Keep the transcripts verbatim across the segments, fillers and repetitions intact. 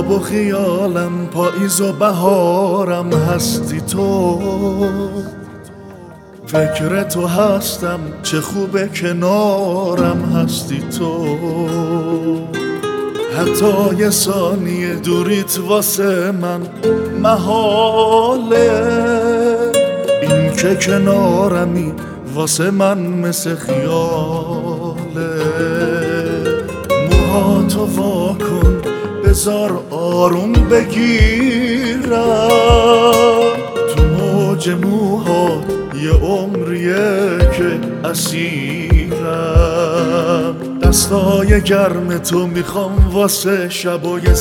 خواب و خیالم، پاییز و بهارم هستی تو. فکر تو هستم، چه خوبه کنارم هستی تو. حتی یه ثانیه دوریت واسه من محاله. این که کنارمی واسه من مثل خیاله. موهاتو وا کن بذار آروم بگیرم. تو موج موهات یه عمریه که اسیرم. دستای گرم تو میخوام واسه شبای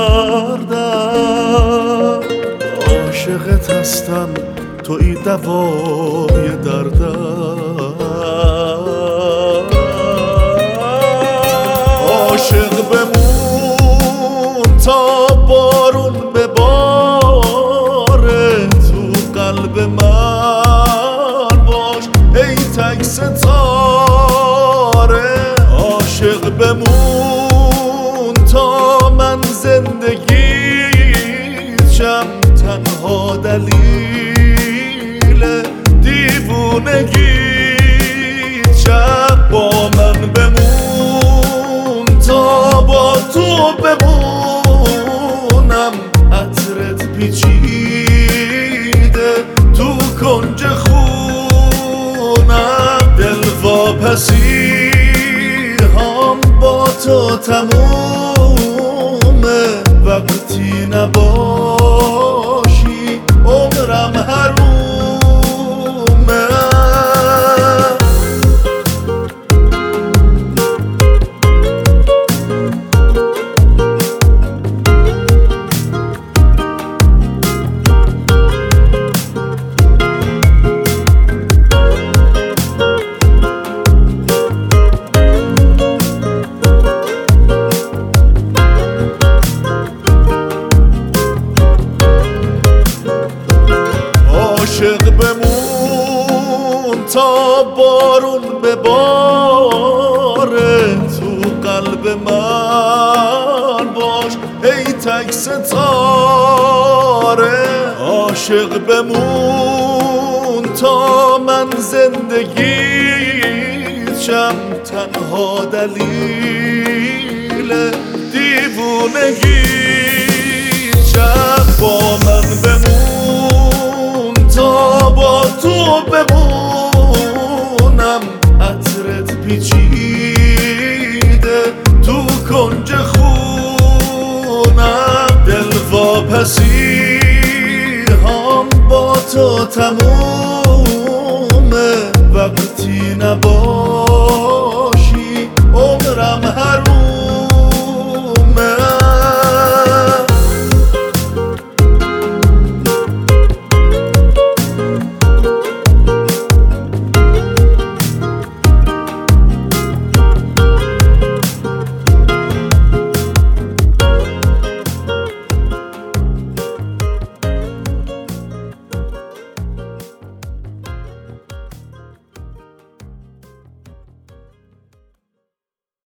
سردم. عاشقت هستم توی دوای دردم. عاشق بمون تا بارون بباره تو قلب من باش ای تک ستاره. عاشق بمون تا من زندگیشم تنها دلیل دیوونگیشم. با من بمون تا با تو بمونم. عطرت پیچیده تو کنج خونم. دل واپسی هم با تو تمومه. وقتی نباشی عمرم حرومه. عاشق بمون تا بارون بباره تو قلب من باش ای تک ستاره. عاشق بمون تا من زندگیشم تنها دلیل دیوونگیشم.